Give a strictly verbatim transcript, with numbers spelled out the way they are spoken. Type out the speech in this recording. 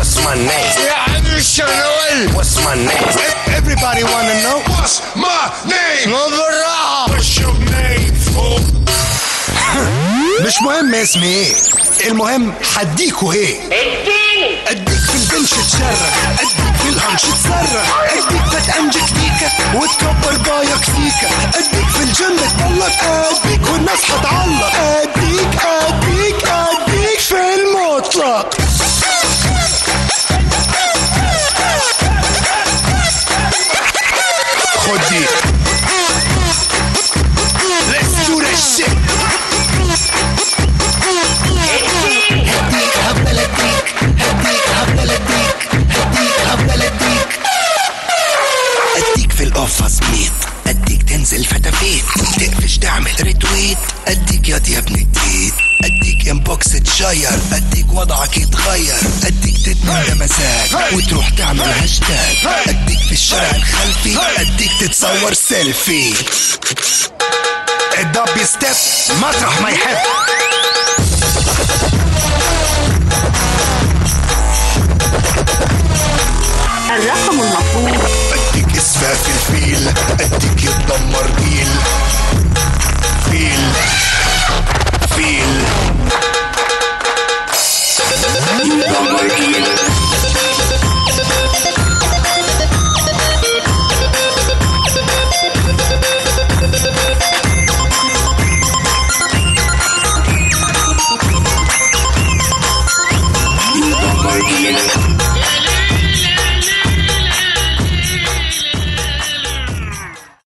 What's my name? يا عم الشغل. What's my name? Everybody wanna know. What's my name? مو بالراحة. What's your name? مش مهم اسمي ايه، المهم حديكوا ايه. اديني اديك في البنش تشرخ، اديك في الهنش تصرخ، اديك فتأنجك فيكا وتكبر بايك فيكا، اديك في الجنة تطلق، اديك والناس حتعلق، اديك اديك اديك في المطلق. خد دي. Let's do that shit. هديك هفضل اديك، هديك هفضل اديك، هديك هفضل اديك. اديك في القفة سبيط، اديك تنزل فتافيت، تقفش تعمل ريتويت، اديك ياض يا ابن التيت، اديك انبوكس تشير، اديك وضعك يتغير، اديك تتمنى مزاج وتروح تعمل هاشتاج، اديك في الشارع الخلفي، اديك تتصور سيلفي. الدب ستيب مطرح ما يحب. الرقم المطلوب. اديك اسفاف الفيل، اديك يتدمر جيل فيل فيل يتدمر جيل. يتدمر جيل.